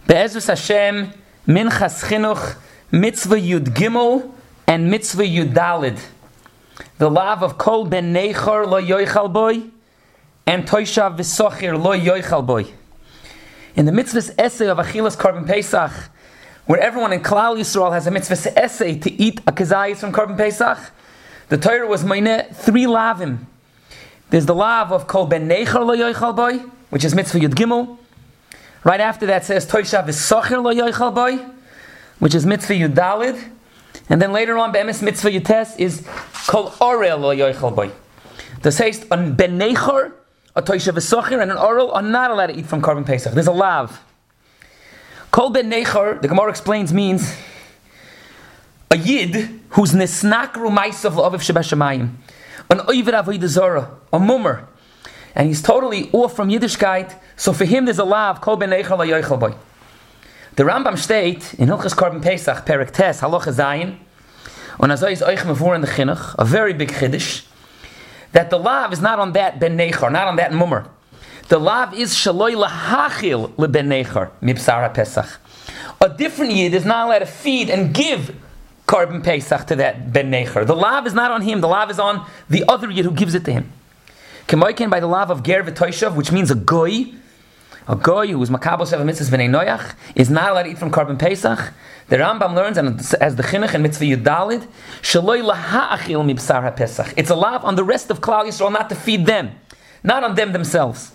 Be'ezus Hashem, Minchas Chinuch, Mitzvah Yud Gimel, and Mitzvah Yud Dalid. The lav of Kol Ben Nechor Lo Yoichal Boy, and Toishav V'Sochir Lo Yoichal Boy. In the mitzvah's essay of Achilas Korban Pesach, where everyone in Klal Yisrael has a mitzvah's essay to eat a kazayis from Korban Pesach, the Torah was maineh 3 lavim. There's the lav of Kol Ben Nechor Lo Yoichal Boy, which is Mitzvah Yud Gimel. Right after that says Toishav V'Sochir Lo Yoichal Boy, which is Mitzvah Yud Dalid. And then later on, Be'emes Mitzvah Yud Tes is Kol Orel Lo Yoichal Boy. The says on Ben Nechor, a Toishav V'Sochir, and an Orel are not allowed to eat from Korban Pesach. There's a lav. Kol Ben Nechor, the Gemara explains, means a Yid who's Nesnakru Maisav L'Aviv Shebashamayim, an Oived Avodah Zorah, a mummer, and he's totally off from Yiddishkeit. So for him, there's a lav, Kol Ben Nechor Lo Yoichal Boy. The Rambam state in Hilchas Korban Pesach, Perek Tes, Halacha Zayin, on Azay is Oich Mavur in the Chinuch, a very big Chiddush, that the lav is not on that Ben Nechor, not on that mummer. The lav is Shaloi Lahachil Le Ben Nechor, Mibsara Pesach. A different Yid is not allowed to feed and give Korban Pesach to that Ben Nechor. The lav is not on him, the lav is on the other Yid who gives it to him. Kemoiken by the lav of Ger V'Toishav, which means a goy who is makabel sheva mitzvahs b'nei noyach, is not allowed to eat from Korban Pesach. The Rambam learns, and as the Chinuch and Mitzvah Yud Dalid, shaloi laha'achil mibsar ha'Pesach. It's a lav on the rest of Klal Yisrael not to feed them, not on them themselves.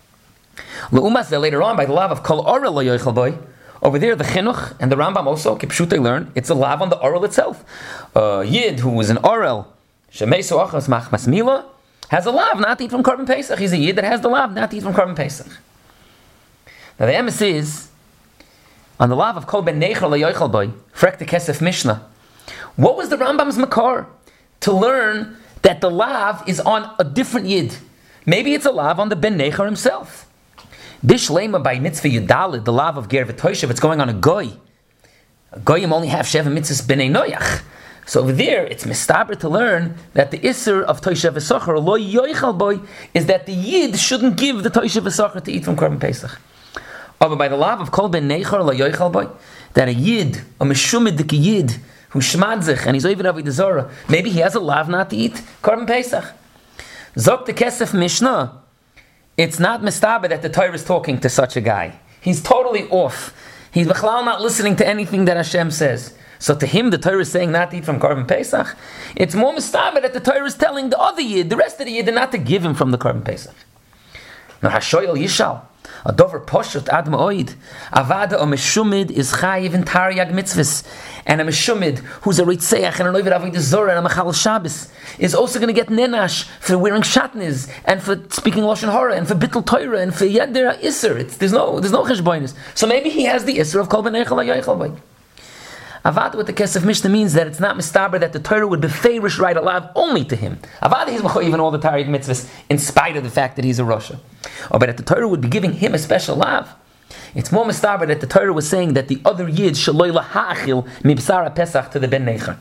L'umas later on by the lav of Kol Orel Lo Yoichal Boy, over there the Chinuch and the Rambam also Kipshutei learn it's a lav on the Orel itself. Yid who was an Orel shemeisu achas machmas mila has a lav not to eat from Korban Pesach. He's a Yid that has the lav not to eat from Korban Pesach. Now the emes is on the lav of Kol Ben Nechor Lo Yoichal Boy, Frek the Kesef Mishnah. What was the Rambam's makar to learn that the lav is on a different Yid? Maybe it's a lav on the Ben Nechor himself. Bishlema by Mitzvah Yud Dalid, the lav of Ger V'Toishav, it's going on a goy. A goyim only have Sheva Mitzvahs B'nei Noyach. So over there, it's mistaber to learn that the Isser of Toishav V'Sochar, Lo Yoichal Boy, is that the Yid shouldn't give the Toishav V'Sochar to eat from Korban Pesach. But by the lav of Kol Ben Nechor Lo Yoichal Boy, that a Yid, a Meshumidik Yid, who shmadzich, and he's Oived Avodah Zorah, maybe he has a lav not to eat Korban Pesach. Zok the Kesef Mishnah, it's not mistaber that the Torah is talking to such a guy. He's totally off. He's b'chlal not listening to anything that Hashem says. So to him, the Torah is saying not to eat from Korban Pesach. It's more mistaber that the Torah is telling the other Yid, the rest of the Yid, not to give him from the Korban Pesach. Now Hashoyel Yishal, a dover poshut ad ma'oid, avada a meshumid is chayiv in taryag mitzvahs, and a meshumid who's a ritzeach and an oived avodah zorah and a machal Shabbos is also going to get nenash for wearing shatnez and for speaking lashon hara and for bittul Torah and for yeder iser. There's no cheshboinus. So maybe he has the iser of Kol Ben Nechor Lo Yoichal Boy. Avad with the Kesef Mishnah means that it's not mistaber that the Torah would be favorish right alav only to him. Avad he's mechayiv in all the Taryag mitzvahs in spite of the fact that he's a Rasha. But that the Torah would be giving him a special lav. It's more mistaber that the Torah was saying that the other Yid shaloi laha'achil mibsara Pesach to the Ben Nechor.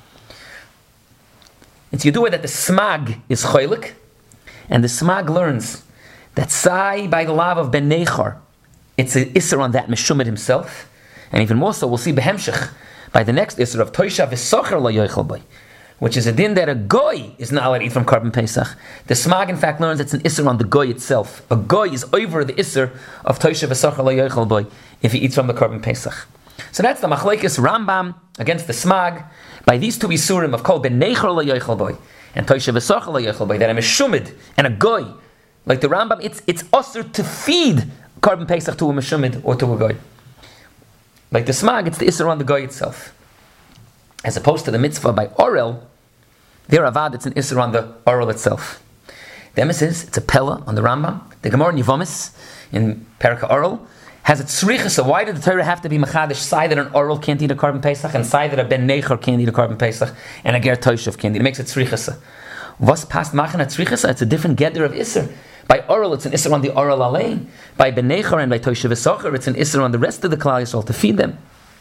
It's Yedua that the Smag is choylik, and the Smag learns that Sai by the lav of Ben Nechor, it's an Isser on that Meshumid himself, and even more so we'll see Behemshech by the next Isser of Toishav V'Sochar Lo Yoichal Boy, which is a din that a goy is not allowed to eat from Korban Pesach. The Smag in fact learns it's an Isser on the goy itself. A goy is over the Isser of Toishav V'Sochar Lo Yoichal Boy if he eats from the Korban Pesach. So that's the Machlekes Rambam against the Smag by these two Isurim of Kol Ben Nechor Lo Yoichal Boy and Toishav V'Sochar Lo Yoichal Boy, that a Meshumid and a goy, like the Rambam, it's usher to feed Korban Pesach to a Meshumid or to a goy. Like the Smag, it's the Isser on the goy itself. As opposed to the mitzvah by Orel, there Avad, it's an Isser on the Orel itself. The emes is, it's a Pella on the Rambam. The Gemara in Yevomis, in Perka Orel, has a tzricha. So why did the Torah have to be machadish? Say that an Orel can't eat a Korban Pesach, and say that a Ben Nechor can't eat a Korban Pesach, and a Ger Toishav can't eat. It makes it tzricha. Was past machen a tzricha? It's a different gather of Isser. By Orel, it's an Isser on the Orel Alein. By Ben Nechor and by Toishav V'Sochar, it's an Isser on the rest of the Klal Yisrael to feed them.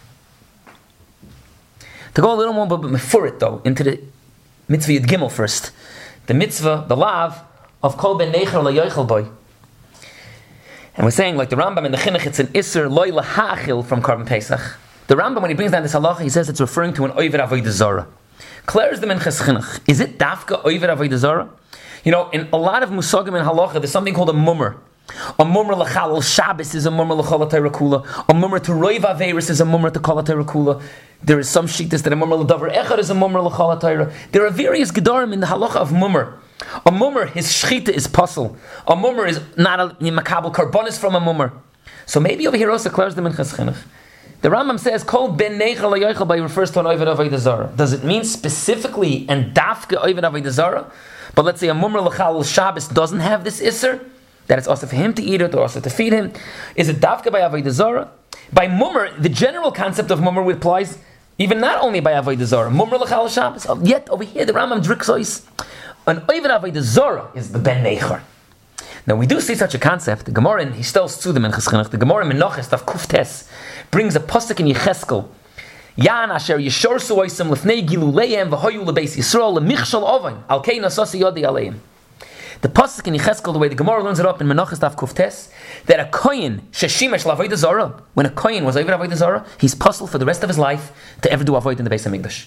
To go a little more before it though, into the Mitzvah Yud Gimel first. The mitzvah, the lav of Kol Ben Nechor Lo Yoichal Boy. And we're saying, like the Rambam in the Chinuch, it's an Isser loy lahachil from Korban Pesach. The Rambam, when he brings down this halacha, he says it's referring to an Oiver Avodah Zarah. Claire's the Minchas Chinuch. Is it Dafka Oiver Avodah Zarah? You know, in a lot of Musagim and halacha, there's something called a mummer. A mummer l'chalal Shabbos is a mummer l'chol Torah kula. A mummer to Roiv Averis is a mummer to Kol Torah kula. There is some shittas that a mummer l'davar echad is a mummer l'chol Torah. There are various gedarim in the halacha of mummer. A mummer, his shchita is puzzle. A mummer is not a makabel karbonis from a mummer. So maybe over here also Claire's the Minchas Chinuch. The Rambam says, Kol ben neichel layoichel by refers to an Oived Avodah Zarah. Does it mean specifically and dafka Oived Avodah Zarah? But let's say a mummer l'chal Shabbos doesn't have this isser, that it's also for him to eat it or also to feed him. Is it dafka by Avodah Zarah? By mummer, the general concept of mummer applies even not only by Avodah Zarah. Mummer l'chal Shabbos. Yet over here the Rambam driksois. An Oived Avodah Zarah is the ben neicher. Now we do see such a concept. The Gemara in Histel's Tzudim and Chinuch, the Gemara in Menachos Daf Kuftes brings a pasuk in Yecheskel. Yan asher yishor suoisim lefnei giluleihem v'hoyu lebeis Yisrael lemichshal ovain al kei nasasi yodi aleim. The pasuk in Yecheskel, the way the Gemara learns it up in Menachos Daf Kuftes, that a kohen sheshimesh l'avodah zarah, when a kohen was over avodah zarah, he's puzzled for the rest of his life to ever do avodah in the Beis Hamikdash.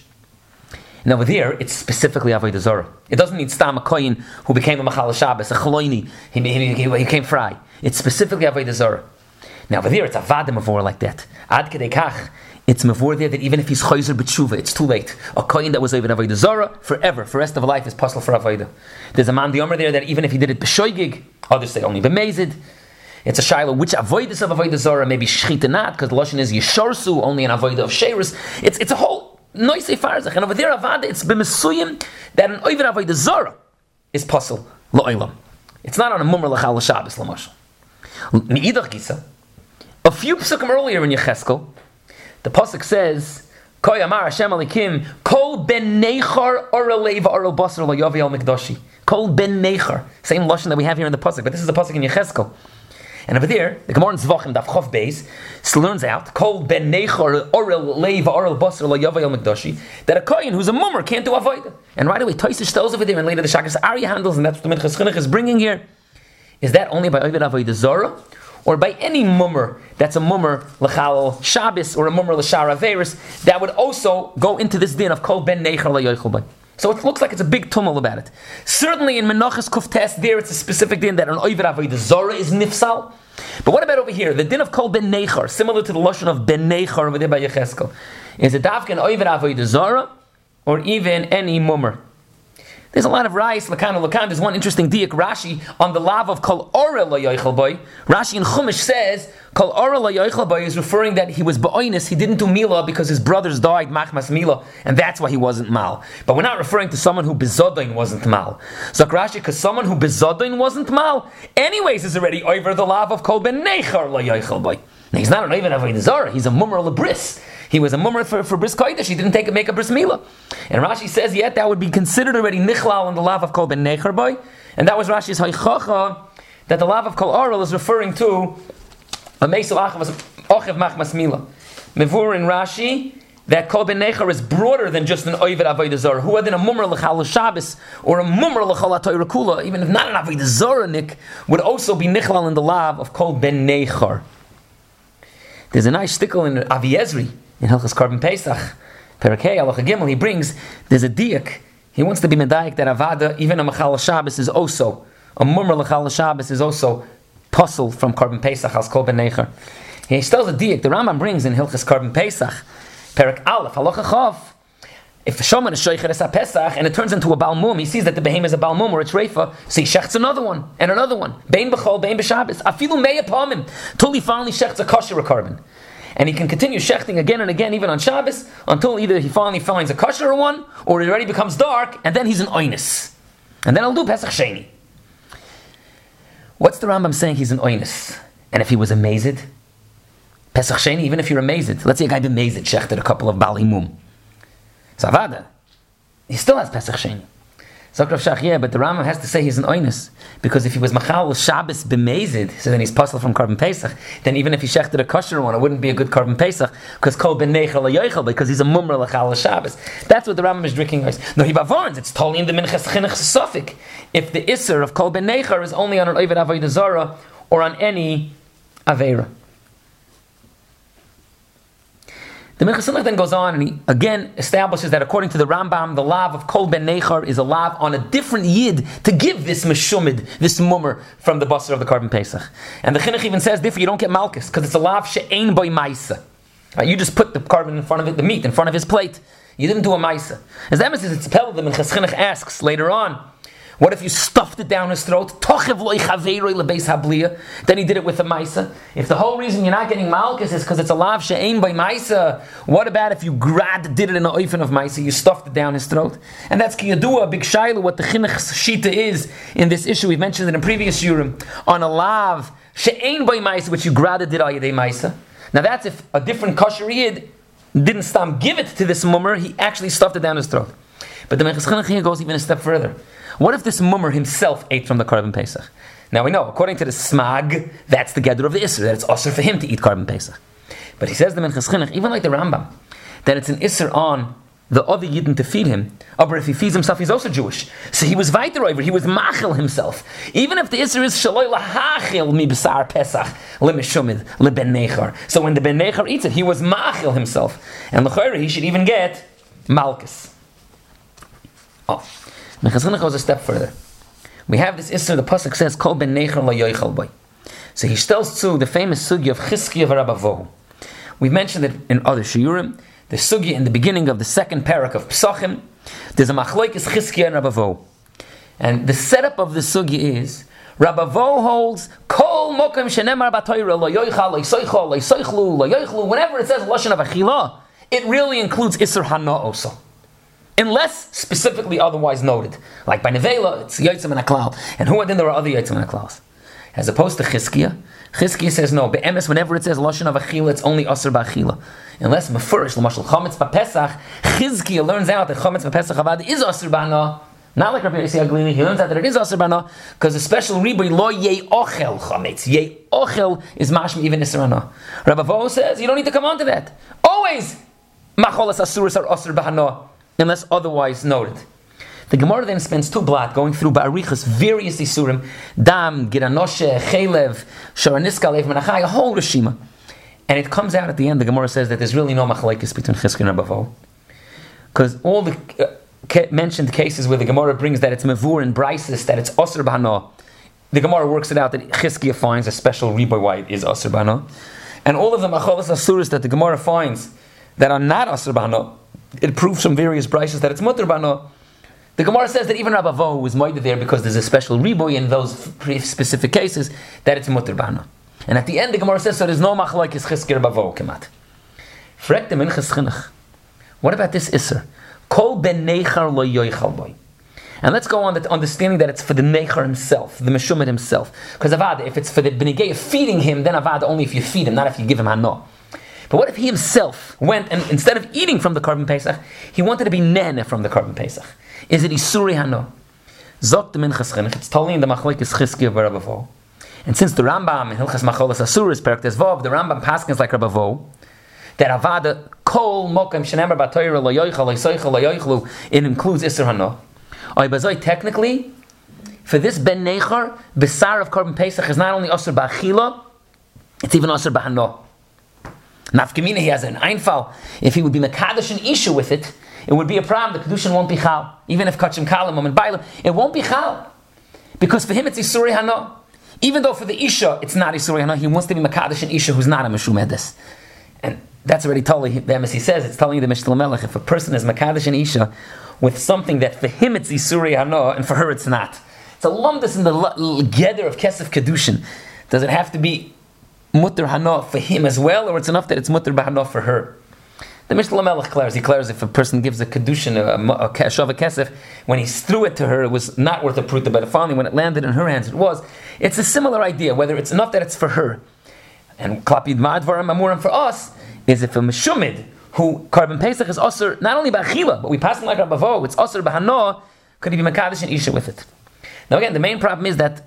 Now over there, it's specifically Avodah Zarah. It doesn't mean Stam a Kohen who became a Machal Shabbos, a Chaloini, he became fry. It's specifically Avodah Zarah. Now over there, it's Avad Mavor like that. Ad Kedei Kach, it's Mavor there that even if he's Chayzer B'tshuva, it's too late. A Kohen that was over Avodah Zarah, forever, for the rest of life, is possible for Avodah. There's a Man Diomer there that even if he did it B'shoigig, others say only B'mezid. It's a Shiloh, which Avodah of Avodah Zarah, maybe Shchita not, because the Lashon is Yisharsu, only an Avodah of Sheirus. It's a whole noisy farzach, and over there Avada, it's b'mesuyim that an Oived Avodah Zarah is puzzle la'olam. It's not on a mummer l'chal Shabbos l'mashal. Mi'idach gisa, a few psukim earlier in Yecheskel, the pasuk says, Koy amar Hashem alikim, Kol ben neichar orelei v'orel basar layavi al mikdashi. Kol ben neichar, same lashon that we have here in the pasuk, but this is the pasuk in Yecheskel. And over there, the Gemara in Zvachim Daf Chof Beis learns out, Kol ben neichar orelei v'orel basar layavi al mikdashi, that a kohen who's a mummer can't do avodah. And right away, Tosis tells over there, and later the Shakras Arya handles, and that's what the Minchas Chinuch is bringing here. Is that only by Oived Avodah Zarah, or by any mummer that's a mummer l'chal Shabbos or a mummer l'shar averis that would also go into this din of Kol ben neichar layoichel bay? So it looks like it's a big tumult about it. Certainly in Menachos Kuftes there it's a specific din that an Oived Avodah Zarah is nifsal. But what about over here? The din of Kol ben neichar, similar to the lashon of ben neichar over there by Yecheskel. Is it davka an Oived Avodah Zarah or even any mummer? There's a lot of rice, lakan. There's one interesting diak Rashi on the lav of Kol Ora Layoichel Boy. Rashi in Chumash says Kol Ora Layoichel Boy is referring that he was ba'oinus, he didn't do milah because his brothers died machmas milah, and that's why he wasn't mal. But we're not referring to someone who bezodain wasn't mal. So Rashi, because someone who bezodain wasn't mal, anyways is already over the lav of Kol Ben Neichar Layoichel Boy. Now he's not an Oived Avodah Zarah, he's a mummer lebris. He was a mummer for bris kodesh. He didn't make a bris milah. And Rashi says, yet that would be considered already nichlal in the lav of Kol ben neichar boy. And that was Rashi's haychacha, that the lav of Kol oral is referring to a meisu achiv machmas milah. Mevur in Rashi that Kol ben neichar is broader than just an Oived Avodah Zarah. Who had a mummer l'chal Shabbos or a mummer l'chal Torah kula, even if not an Avodah Zarah nik, would also be nichlal in the lav of Kol ben neichar. There's a nice stickle in Avi Ezri. In Hilchas Korban Pesach, Perakei, Halacha Gimel, he brings, there's a diak. He wants to be medayik that Avada, even a Machal Shabbos is also, a mummer Machal Shabbos is also puzzle from Korban Pesach as Kol ben neichar. He tells a diak, the Rambam brings in Hilchas Korban Pesach, Perak Aleph, Halacha Chav, if a shaman is shoicher es Pesach and it turns into a balmum, he sees that the behemoth is a balmum or it's reifa, so he shechts another one and another one. Bein b'chol, bein b'Shabbos, afilu mei apamim, till he finally shechts a kosher carbon. And he can continue shechting again and again, even on Shabbos, until either he finally finds a kosher one, or it already becomes dark, and then he's an oinus. And then I'll do Pesach Sheni. What's the Rambam saying he's an oinus? And if he was a mazid? Pesach Sheni, even if you're a mazid. Let's say a guy been mazid, shechted a couple of balimum. Zavada. He still has Pesach Sheni. Zakrav Shach, yeah, but the Rambam has to say he's an oinus, because if he was machal Shabbos b'mezid, so then he's puzzled from Korban Pesach, then even if he shechted a kosher one, it wouldn't be a good Korban Pesach, because Kol ben neichar layoichel, because he's a mummer l'chal Shabbos. That's what the Rambam is drinking. No, he bavarns, it's totally in the Minchas Chinuch Sufik. If the Isser of Kol ben neichar is only on an Oived Avodah Zarah, or on any Aveira. The Minchas Chinuch then goes on and he again establishes that according to the Rambam, the lav of Kol ben Nechar is a lav on a different yid to give this meshumid, this mummer from the basar of the Korban Pesach. And the Chinuch even says, therefore you don't get malchus, because it's a lav she'ein boy maisa. You just put the carbon in front of it, the meat in front of his plate. You didn't do a maisa. As that means it's Pel, the Minchas Chinuch asks later on, what if you stuffed it down his throat? Then he did it with a maisa. If the whole reason you're not getting malchus is because it's a lav she'ein by maisa, what about if you did it in an oifen of maisa, you stuffed it down his throat? And that's kiyadua, a big shayla, what the chinuch's shita is in this issue. We've mentioned it in previous yurim on a lav she'ein by maisa, which you did al yedei maisa. Now that's if a different kosher yid didn't give it to this mummer, he actually stuffed it down his throat. But the Minchas Chinuch here goes even a step further. What if this mummer himself ate from the Korban Pesach? Now we know, according to the Smag, that's the gather of the Isser, that it's usher for him to eat Korban Pesach. But he says the Minchas Chinuch, even like the Rambam, that it's an Isser on the other Yidden to feed him. But if he feeds himself, he's also Jewish. So he was weiter over, he was machil himself. Even if the Isser is shaloi lahachil mi b'sar Pesach, le meshumid, le ben nechar. So when the ben nechar eats it, he was machil himself. And l'chayre, he should even get malchus. Oh. Minchas Chinuch goes a step further. We have this Isser, the Pasuk says, Kol ben Nechar lo yoichal boy. So he tells to the famous sugya of Chizkiya v'Rabavo. We've mentioned it in other shiurim. The sugya in the beginning of the second parak of Pesachim, there's a machlokes Chizkiya and Rabavo. And the setup of the sugya is, Rabavo holds, Kol mokem shenemar b'Torah lo yoichal, lo yisoichal, lo yisoichlu, lo yoichlu. Whenever it says Lashon of Achila, it really includes Isser Hana also. Unless specifically otherwise noted. Like by Nevela, it's Yotzim and Aklal. And who then there are other Yotzim and Aklals. As opposed to Chizkiya, Chizkiya says no, Be'emes, whenever it says Lashon of Achila, it's only Asr Ba'achila. Unless Mefurish, L'mashal Chametz Ba'Pesach, Chizkiya learns out that Chametz Ba'Pesach Avad is Asr Ba'ana. Not like Rabbi Yossi Aglili, he learns out that it is Asr Ba'ana, because the special riboy, Lo Yei Ochel Chametz. Yei Ochel is Mashmi even Isr Ba'ana. Rabbi Vo says, you don't need to come on to that. Always, Macholas Asuris are Asr Ba'ana, unless otherwise noted. The Gemara then spends two blot going through Ba'arichas, various Isurim, Dam, Giranoshe, Chelev, Sharaniska, Lev Menachai, a whole Rishima. And it comes out at the end, the Gemara says that there's really no machlekes between Chizkiya and Rabavo. Because all the mentioned cases where the Gemara brings that it's Mevur and Brises, that it's Osir B'Hana, the Gemara works it out that Chizkiya finds a special riboy why it is Osir B'Hana. And all of the Macholas Asuras that the Gemara finds that are not Osir B'Hana, it proves from various brises that it's mutter b'ano. The Gemara says that even Rabavo was moided there because there's a special riboy in those specific cases that it's mutter b'ano. And at the end the Gemara says so there's no machlokes Chizkiya Rabavo kemat. Frek the Minchas Chinuch. What about this Isser? Kol ben Nechar lo yoichal boy. And let's go on the understanding that it's for the Nechar himself, the Meshumid himself. Because Avad, if it's for the B'negei feeding him, then Avad only if you feed him, not if you give him Hano. But what if he himself went and instead of eating from the Korban Pesach, he wanted to be nene from the Korban Pesach? Is it Isuri Hano? Zok the Minchas Chinuch, it's totally in the machlokes Chizkiya v'Rabavo. And since the Rambam in Hilchas Macholas Asuris Perek Tezvav, the Rambam paskins like Rabavo, that Avada Kol Mokem Shenemar B'Torah Lo Yoichal Lo Yisoichal Lo Yoichlu, it includes Isur Hano. Oibazoi, technically, for this Ben Nechar, Besar of Korban Pesach is not only Asur Ba'achila, it's even Asur B'Hano. Nafkamina, he has an Einfall. If he would be Mekadosh an Isha with it, it would be a problem. The Kedushin won't be Chal. Even if Kachim Kalam and Bailam, it won't be Chal. Because for him it's Isuri Hano. Even though for the Isha it's not Isuri Hano, he wants to be Mekadosh an Isha who's not a Meshum Edes. And that's already totally, the MSC says, it's telling the Mishnah Melech, if a person is Mekadosh an Isha with something that for him it's Isuri Hano and for her it's not. It's a lumdus in the gather of Kesef Kedushin. Does it have to be mutter hana for him as well, or it's enough that it's mutter b'hana for her? The Mishnah Melech declares if a person gives a kedushin, a shava kesef, when he threw it to her, it was not worth a pruta, but finally when it landed in her hands, it was. It's a similar idea, whether it's enough that it's for her. And klapid ma'advaram amuram for us is if a meshumid who Korban Pesach is osir not only ba'achila, but we pass him like Rabavo, it's osir b'hana, could he be mekadosh and isha with it? Now again, the main problem is that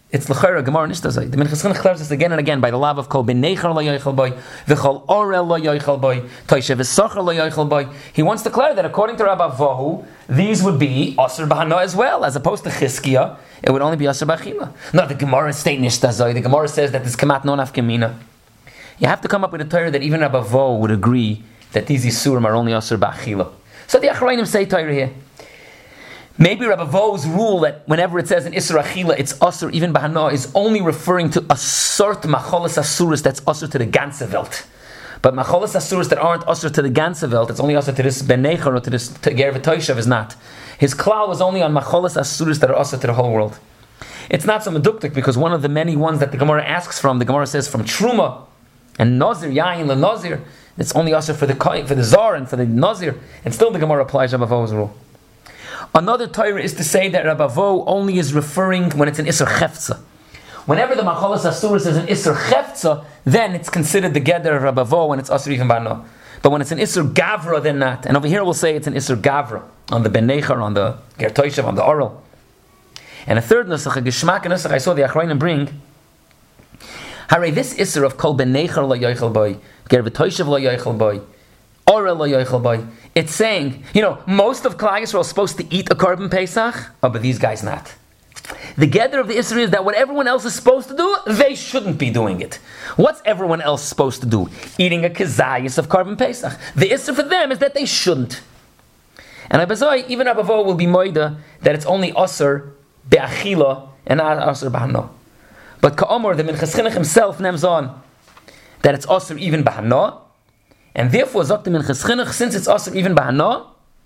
It's l'chayra Gemara nishtazay. The Minchas Chinuch declares this again and again by the love of kol ben neicher lo yoichel boy, v'chol orel lo yoichel boy, toishe v'socher lo yoichel boy. He wants to declare that according to Rabbi Vohu, these would be asur b'hana as well, as opposed to Chizkiah, it would only be asur b'achila. No, the Gemara state nishtazay. The Gemara says that this kamat non afkamina. You have to come up with a Torah that even Rabbi Vohu would agree that these isurim are only asur b'achila. So the Achrayim say Torah here. Maybe Rabbi Vo's rule that whenever it says in Isra Achila, it's Asur even Bahana, is only referring to a sort Macholas Asuris that's Asur to the ganze Welt. But Macholas Asuris that aren't Asur to the ganze Welt, it's only Asur to this Ben Necher or to this Ger V'Toishav is not. His klal was only on Macholas Asuris that are Asur to the whole world. It's not so meduktik because one of the many ones that the Gemara asks from, the Gemara says from Truma and Nazir, Yain le Nazir, it's only Asur for the Zar and for the Nazir, and still the Gemara applies Rabbi Vo's rule. Another Torah is to say that Rabbi Vo only is referring when it's an Isser Chefza. Whenever the Macholas Asuris is an Isser Chefza, then it's considered the Geder of Rabbi Vo when it's Asur even Bano. But when it's an Isser Gavra, then not. And over here we'll say it's an Isser Gavra on the Ben Necher, on the Ger Toishav, on the Oral. And a third Nusach, a Geshmak Nusach I saw the Achrayim bring. Hare, this Isser of Kol Ben Necher lo Yoichel Boy, Ger Toishav lo Yoichel Boy, Oral lo Yoichel Boy. It's saying, most of Klal Yisrael is supposed to eat a Korban Pesach, but these guys not. The gather of the Isra is that what everyone else is supposed to do, they shouldn't be doing it. What's everyone else supposed to do? Eating a kezayis of Korban Pesach. The Isra for them is that they shouldn't. And Abazoi, even Abavo will be moida that it's only Asr be'achila and not Asr b'hana. But Ka'omor, the Minchas Chinuch himself, nems on that it's Asr even b'hana. And therefore, sagt the Minchas Chinuch, since it's Asr even b'hana,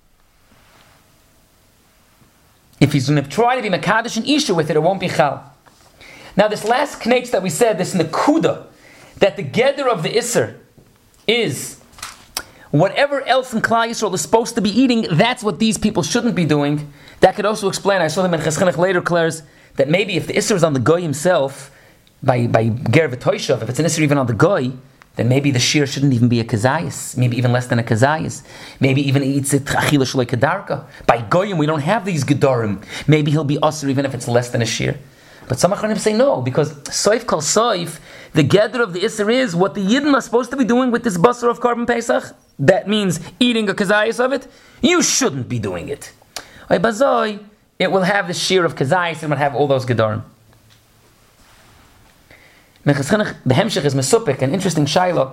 if he's going to try to be Mekadosh and Isha with it, it won't be Chal. Now, this last knetz that we said, this Nekuda, that the Geder of the Isser is whatever else in Klal Yisrael is supposed to be eating, that's what these people shouldn't be doing. That could also explain, I saw the Minchas Chinuch later declares, that maybe if the Isser is on the Goy himself, by Ger V'Toishav, if it's an Isser even on the Goy, then maybe the shear shouldn't even be a kazayas, maybe even less than a kazayas. Maybe even eats it achila shalei kedarka. By goyim we don't have these gedarim. Maybe he'll be usher even if it's less than a shear. But some achronim say no, because soif kol soif, the gather of the isser is what the yidden are supposed to be doing with this basar of Korban Pesach. That means eating a kazayas of it. You shouldn't be doing it. It will have the shear of kazayas and will have all those gedarim. Minchas Chinuch, the Hemshech is mesupik, an interesting shaila.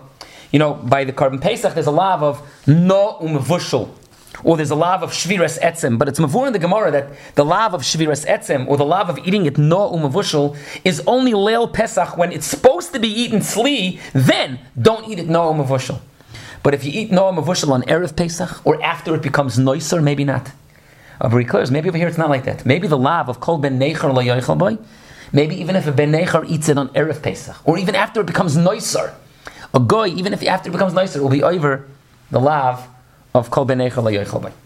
By the Korban Pesach, there's a lav of no umevushel, or there's a lav of shviras etzem. But it's mavur in the Gemara that the lav of shviras etzem, or the lav of eating it no umevushel, is only leil Pesach when it's supposed to be eaten sli. Then don't eat it no umevushel. But if you eat no umevushel on erev Pesach, or after it becomes noiser, maybe not. Very clear. Maybe over here it's not like that. Maybe the lav of kol ben necher lo yoichel boy. Maybe even if a Ben Necher eats it on Erev Pesach, or even after it becomes noiser, a goy, even if after it becomes noiser, it will be over the lav of Kol Ben Necher lo yoichel boy.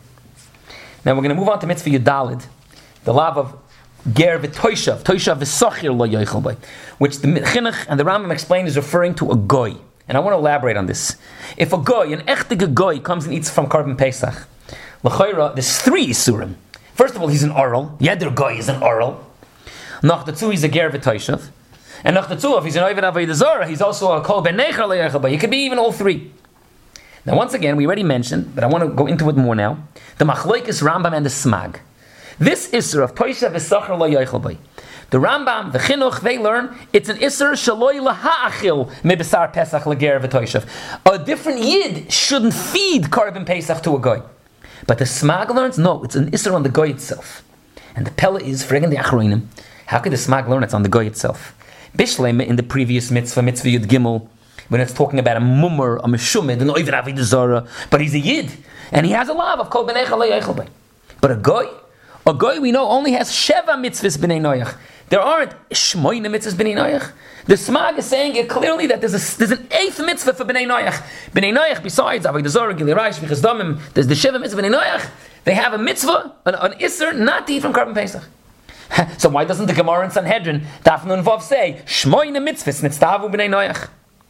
Now we're going to move on to Mitzvah Yudalid, the lav of Ger V'Toishav, Toishav V'Sochir lo yoichel boy, which the Chinuch and the Rambam explain is referring to a goy. And I want to elaborate on this. If a goy, an echtige goy, comes and eats from Korban Pesach, l'chayra, there's 3 isurim. First of all, he's an oral. Yeder goy is an oral. Nach dazu he's a ger v'toishav, and nach dazu if he's an oived avodah zarah, he's also a kol ben necher le'echel boy. He could be even all 3. Now once again, we already mentioned, but I want to go into it more now. The machlokes Rambam and the Smag. This isser of toishav v'sachar le'echel boy. The Rambam, the Chinuch, they learn it's an isser shaloi laha'achil mebesar pesach le'ger v'toishav. A different yid shouldn't feed Korban Pesach to a goy. But the Smag learns no, it's an isser on the goy itself. And the pella is friggin' the achroinim. How could the Smag learn it's on the goy itself? Bishlema in the previous mitzvah Yud Gimel, when it's talking about a mummer, a meshumid, an oived avodah zarah, but he's a yid, and he has a lav of kol b'nei chalei eichel bay. But a goy we know only has sheva mitzvahs b'nei noyach. There aren't shmoyne mitzvahs b'nei noyach. The Smag is saying it clearly that there's an 8th mitzvah for b'nei noyach. B'nei noyach, besides avodah zarah, gilui raish, v'chas damim, there's the sheva mitzvah b'nei noyach. They have a mitzvah, an isser, not to eat from Korban Pesach. So why doesn't the Gemara in Sanhedrin, Daf Nun Vav, say shmoyne mitzvahs nitztavu b'nei noyach?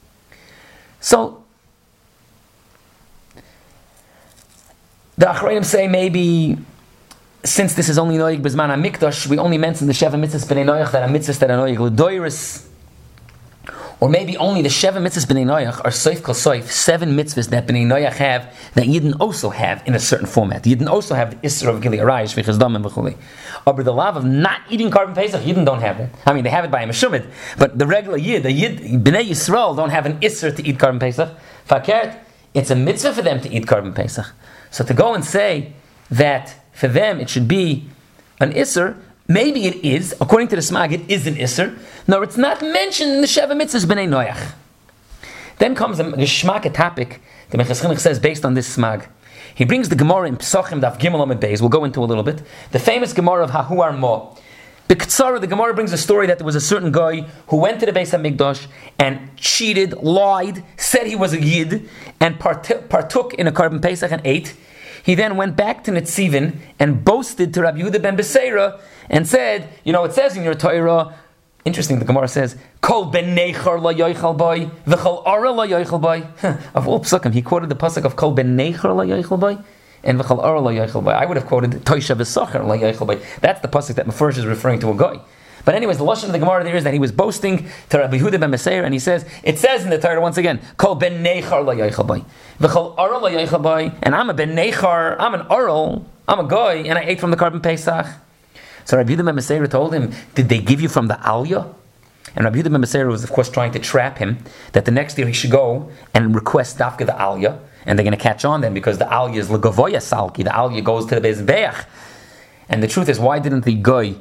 So the Achrayim say maybe since this is only Noyeg Bizman HaMikdash, we only mention the Sheva Mitzvahs B'nai Noach that are mitzvahs that are Noyeg L'doiris. Or maybe only the Sheva Mitzvahs B'nai Noach are Soif Kol Soif, 7 mitzvahs that B'nai Noach have, that Yidden also have in a certain format. Yidden also have the Isser of Gili Arayis, Vichas Dam and V'chuli. But the law of not eating Karban Pesach, Yidden don't have it. I mean, they have it by a Meshumid, but the regular Yid, B'nai Yisrael don't have an Isser to eat Karban Pesach. Fakert, it's a mitzvah for them to eat Karban Pesach. So to go and say that for them it should be an Isser, maybe it is, according to the Smag, it is an Isser. No, it's not mentioned in the Sheva Mitzvahs B'nai Noach. Then comes a Geshmak topic, the Minchas Chinuch says, based on this Smag. He brings the Gemara in Pesachim Daf Gimel Amud Beis, we'll go into a little bit. The famous Gemara of Hahu Armo. B'Ktsara, the Gemara brings a story that there was a certain guy who went to the Beis HaMikdash and cheated, lied, said he was a Yid, and partook in a Karban Pesach and ate. He then went back to Netzivin and boasted to Rabbi Yehuda ben Beseira and said, it says in your Torah, interesting, the Gemara says, Kol ben nechar la yoichal boy, v'chol ara la yoichal boy. Of all psukim, he quoted the pasuk of Kol ben nechar la yoichal boy, and v'chol ara la yoichal boy. I would have quoted Toisha v'sachar la yoichal boy. That's the pasuk that Mefurish is referring to a guy. But anyways, the lashon of the Gemara there is that he was boasting to Rabbi Yehuda ben Meseir, and he says, it says in the Torah once again, Kol ben nechar la yoichal boy, v'chol ara la yoichal boy, and I'm a ben nechar, I'm an aral, I'm a guy, and I ate from the Karban Pesach. So Rabbi Yehuda ben Meseir told him, did they give you from the Aliyah? And Rabbi Yehuda ben Meseir was, of course, trying to trap him, that the next year he should go and request Dafka the Aliyah, and they're going to catch on then, because the Aliyah is L'Gavoya Salki, the Aliyah goes to the Beis Beach. And the truth is, why did the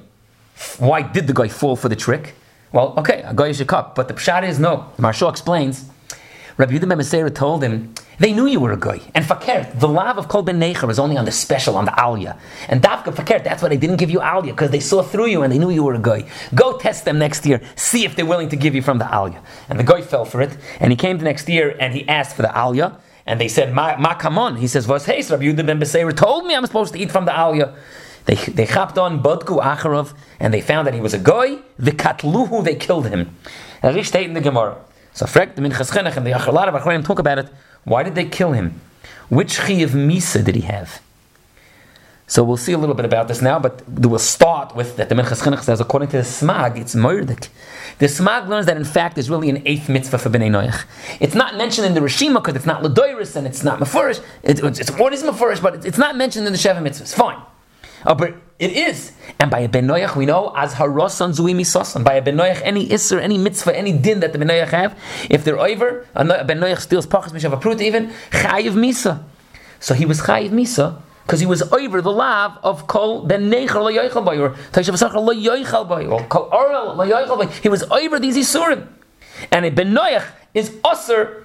guy fall for the trick? Well, okay, a guy is a cup, but the pshat is no. Maharsha explains, Rabbi Yehuda ben Meseir told him, they knew you were a guy. And fakert, the lav of Kol ben Nechar is only on the special, on the aliyah. And dafka fakert, that's why they didn't give you aliyah, because they saw through you and they knew you were a guy. Go test them next year, see if they're willing to give you from the aliyah. And the guy fell for it, and he came the next year and he asked for the aliyah, and they said, ma come on. He says, Vos heis, Rabbi Yehuda ben Beseir told me I'm supposed to eat from the aliyah. They chapped on Bodku Acharov, and they found that he was a guy, the katluhu, they killed him. And this state in the Gemara. So Frek, the Minchas Chinuch, and the Achalat of Achronim talk about it. Why did they kill him? Which Chiyav Misa did he have? So we'll see a little bit about this now, but we'll start with that the Minchas Chinuch says, according to the Smag, it's Moirdik. The Smag learns that in fact there's really an 8th mitzvah for B'nai Noach. It's not mentioned in the Rishima because it's not L'doiris and it's not Mefurish. It's what is Mefurish, but it's not mentioned in the Sheva mitzvahs. Fine. But it is. And by a Ben Noach we know, as Harosan Zui Misasan. By a Ben Noach, any Isser, any mitzvah, any din that the Ben Noach have, if they're over, a Ben Noach steals Pachas Mishav Aprut even, Chayiv Misa. So he was Chayiv Misa, because he was over the lav of Kol Ben Nechar Lo Yoichal Boy, or Taishav Asachar Lo Yoichal Boy, or Kol Oral Lo Yoichal Boy. He was over these Isurim. And a Ben Noach is Osir,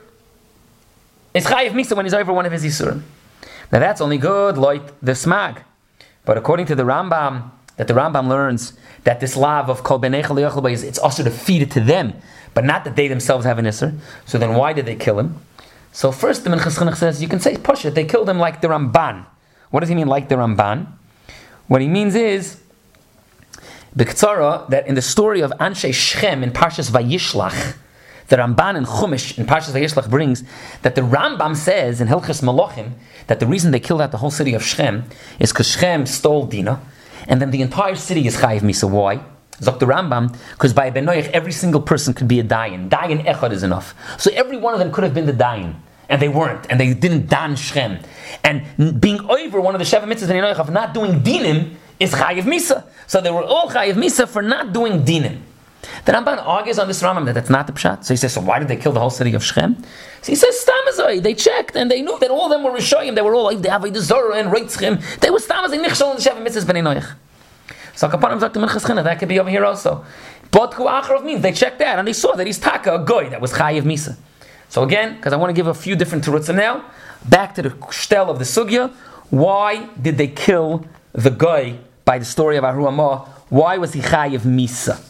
is Chayiv Misa when he's over one of his Isurim. Now that's only good, like the Smag. But according to the Rambam, that the Rambam learns that this lav of Kol Ben Nechar Lo Yoichal Boy, it's also to feed it to them, but not that they themselves have an Isser. So then why did they kill him? So first the Minchas Chinuch says, you can say Pashat, they killed him like the Ramban. What does he mean like the Ramban? What he means is, B'Ktsara, that in the story of Anshe Shechem in Parshas Vayishlach, the Ramban in Chumash in Parshas Vayishlach brings that the Rambam says in Hilchas Malachim that the reason they killed out the whole city of Shechem is because Shechem stole Dinah, and then the entire city is Chayiv Misa. Why? Zok the Rambam, because by Ben Noach every single person could be a Dayan. Dayan Echad is enough. So every one of them could have been the Dayan. And they weren't, and they didn't dan Shechem. And being over one of the Sheva mitzvahs in of not doing dinim is Chayiv Misa. So they were all Chayiv Misa for not doing dinim. The Ramban argues on this Rambam that that's not the pshat. So he says, so why did they kill the whole city of Shechem? So he says, Stamazai. They checked and they knew that all of them were Rishayim. They were all like the Avodah Zorah and Reitzchem. They were Stamazai Nichshol in the Sheva mitzvahs B'nai Noach. So Kapanim Zak the Minchas Chinuch, that could be over here also. Bodku Acharov means they checked that and they saw that he's Taka, a goy that was Chayiv Misa. So again, because I want to give a few different terutzim now, back to the shtel of the sugya. Why did they kill the guy by the story of Ahu Amah? Why was he Chayiv Misa?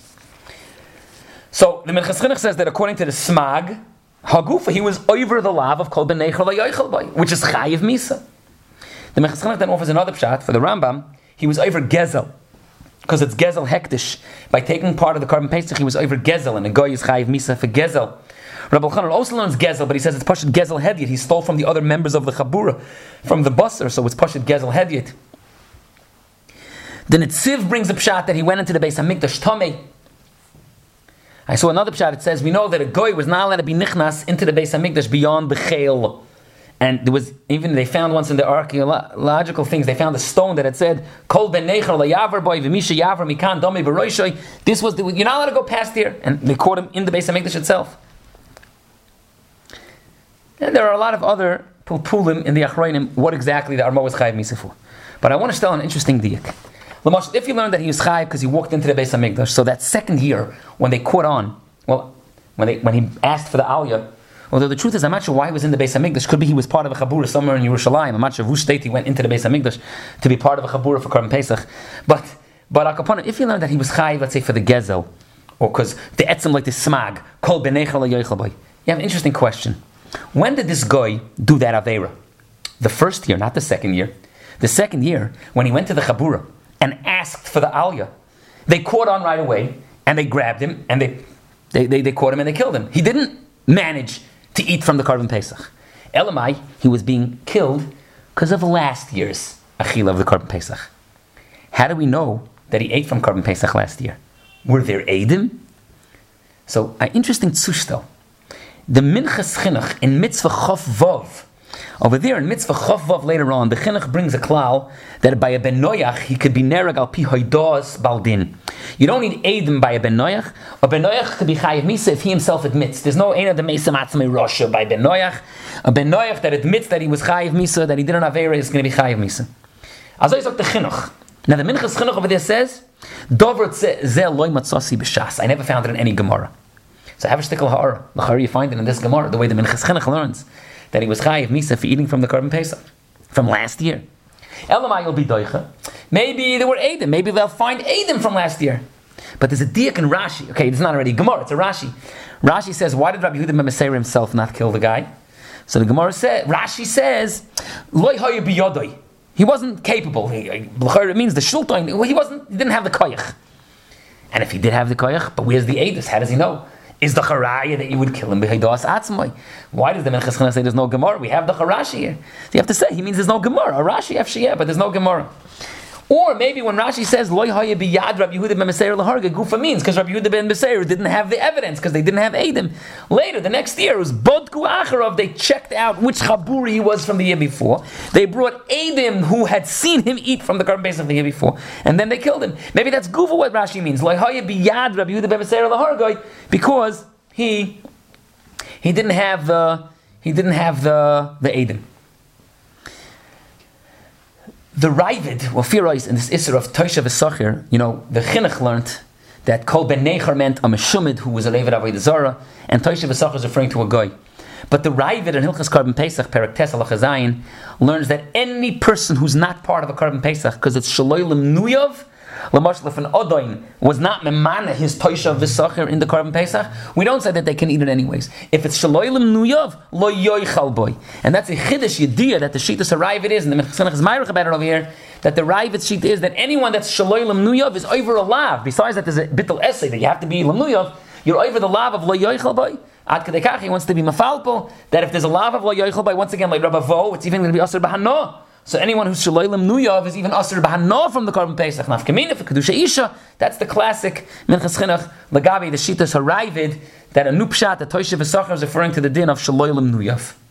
So the Minchas Chinuch says that according to the Smag, Hagufa, he was over the lav of Kol Ben Nechar Lo Yoichal Boy, which is Chayiv Misa. The Minchas Chinuch then offers another pshat for the Rambam. He was over Gezel, because it's Gezel Hektish. By taking part of the Karban Pesach, he was over Gezel, and the guy is Chayiv Misa for Gezel. Rabbi Chanan also learns Gezel, but he says it's Pashat Gezel Hedyot. He stole from the other members of the Chabura, from the Basar, so it's Pashat Gezel Hedyot. The Netziv brings a pshat that he went into the Beis Hamikdash Tomei. I saw another pshat. It says we know that a goy was not allowed to be nichnas into the Beis Hamikdash beyond the chel. And there was even they found once in the archaeological things they found a stone that had said Kol ben Necher layavar boy v'misha yavar mikan domi b'roishoy. This was you're not allowed to go past here, and they caught him in the Beis Hamikdash itself. And there are a lot of other pulpulim in the Achrayim. What exactly the Armo was chayiv misa for? But I want to tell an interesting diak. If you learned that he was chayiv because he walked into the Beis Hamikdash, so that second year when they caught on, when he asked for the aliyah. Although the truth is, I'm not sure why he was in the Beis Hamikdash. Could be he was part of a chabura somewhere in Yerushalayim. I'm not sure which state he went into the Beis Hamikdash to be part of a chabura for Korban Pesach. But Akaponim, if you learn that he was chayiv, let's say for the gezel, or because the etzem like the smag, kol b'neichel layoichel boy. You have an interesting question. When did this guy do that aveira? The first year, not the second year. The second year, when he went to the chabura and asked for the aliyah, they caught on right away and they grabbed him and they caught him and they killed him. He didn't manage to eat from the Korban Pesach. Elamai, he was being killed because of last year's achila of the Korban Pesach. How do we know that he ate from Korban Pesach last year? Were there Eidim? So, an interesting tzushtel. The Minchas Chinuch in Mitzvah Chof Vov, over there in Mitzvah Chof Vav later on, the Chinuch brings a klal that by a Ben Noach he could be nerag al pi hoidos baldin. You don't need Eidim by a Ben Noach. A Ben Noach could be chayiv misa if he himself admits. There's no Eina de Meisa Matzmei Rosha by Ben Noach. A Ben Noach that admits that he was chayiv misa, that he did an avera, is going to be chayiv misa. Azoi zok the Chinuch. Now the Minchas Chinuch over there says, Dover ze loy matzasi b'shas. I never found it in any Gemara. So have a shtickle ha'ara. L'chari you find it in this Gemara, the way the Minchas Chinuch learns that he was chayiv misa for eating from the Korban Pesach from last year. Elamai will be doicha. Maybe there were Eidim. Maybe they'll find Eidim from last year. But there's a diak in Rashi. Okay, it's not already Gemara, it's a Rashi. Rashi says, why did Rabbi Yehuda ben Meseir himself not kill the guy? So the Gemara says, Rashi says, Loi hoye biyodoi. He wasn't capable. It means the shultoin. He didn't have the koyach. And if he did have the koyach, but where's the Eidus? How does he know? Is the charaya that you would kill him b'heidas atzmai? Why does the Minchas Chinuch say there's no Gemara? We have the Rashi here. So you have to say he means there's no Gemara. A Rashi afshiyah, but there's no Gemara. Or maybe when Rashi says loy haya biyad Rabbi Yehuda ben Meseir laharga, gufa means because Rabbi Yehuda ben Meseir didn't have the evidence because they didn't have Eidim. Later, the next year, it was bodku acharov. They checked out which chaburi he was from the year before. They brought Eidim who had seen him eat from the Korban Pesach of the year before, and then they killed him. Maybe that's gufa what Rashi means. Loy haya biyad Rabbi Yehuda ben Meseir laharga, because he didn't have the Eidim. The Ravid, Firois, in this Isser of Tosha V'Sachir, the Chinuch learned that Kol Ben Necher meant a Meshumid who was a Levid Avodah Zarah, and Tosha V'Sachir is referring to a guy. But the Ravid in Hilchas Korban Pesach, Perek Tes Halacha Zayin, learns that any person who's not part of a Korban Pesach, because it's Shaloilim Nuyav, L'mashal if an Odoin was not memana his Tosha V'Sachir in the Korban Pesach, we don't say that they can eat it anyways. If it's Shaloilim Nuyav, Lo Yoichal Boy. And that's a Chiddush Yediyah that the Shittas Ravid is, and the Minchas Chinuch is Meirach about it over here, that the Ravid Shita is that anyone that's Shaloilim Nuyav is over a lav. Besides that, there's a bittul essay that you have to be Lam Nuyav, you're over the lav of Lo Yoichal Boy. Ad Kadekach, he wants to be Mafalpo, that if there's a lav of Lo Yoichal Boy, once again, like Rabba Vo, it's even going to be Asr B'Hano. So anyone who's Shaloilim Nuyav is even Asr B'Hano from the Korban Pesach. Nafkamina for Kedusha Isha. That's the classic Minchas Chinuch, Lagabi, the Shittas HaRavid, that a Nupshat, the Tosha V'Sachar is referring to the din of Shaloilim Nuyav.